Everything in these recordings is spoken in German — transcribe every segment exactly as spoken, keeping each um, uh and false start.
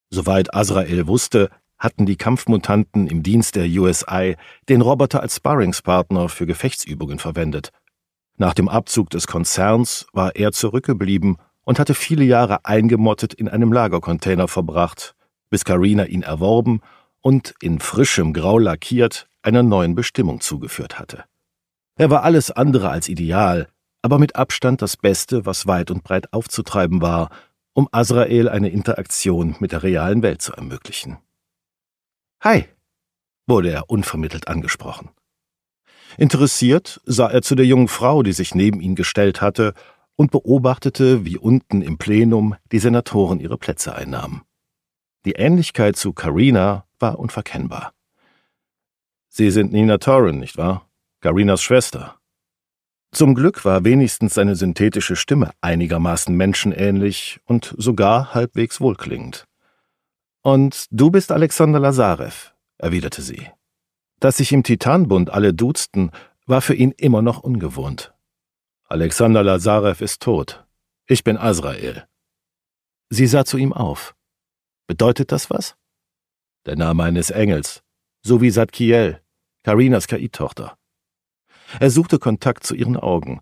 Soweit Azrael wusste, hatten die Kampfmutanten im Dienst der U S I den Roboter als Sparringspartner für Gefechtsübungen verwendet. Nach dem Abzug des Konzerns war er zurückgeblieben und hatte viele Jahre eingemottet in einem Lagercontainer verbracht, bis Carina ihn erworben und in frischem Grau lackiert einer neuen Bestimmung zugeführt hatte. Er war alles andere als ideal, aber mit Abstand das Beste, was weit und breit aufzutreiben war, um Azrael eine Interaktion mit der realen Welt zu ermöglichen. »Hi«, wurde er unvermittelt angesprochen. Interessiert sah er zu der jungen Frau, die sich neben ihn gestellt hatte, und beobachtete, wie unten im Plenum die Senatoren ihre Plätze einnahmen. Die Ähnlichkeit zu Carina war unverkennbar. »Sie sind Nina Torrin, nicht wahr? Carinas Schwester.« Zum Glück war wenigstens seine synthetische Stimme einigermaßen menschenähnlich und sogar halbwegs wohlklingend. »Und du bist Alexander Lazarev«, erwiderte sie. Dass sich im Titanbund alle duzten, war für ihn immer noch ungewohnt. »Alexander Lazarev ist tot. Ich bin Azrael.« Sie sah zu ihm auf. »Bedeutet das was?« »Der Name eines Engels, so wie Zadkiel, Carinas K I-Tochter.« Er suchte Kontakt zu ihren Augen.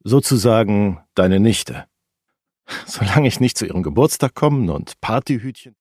»Sozusagen deine Nichte. Solange ich nicht zu ihrem Geburtstag kommen und Partyhütchen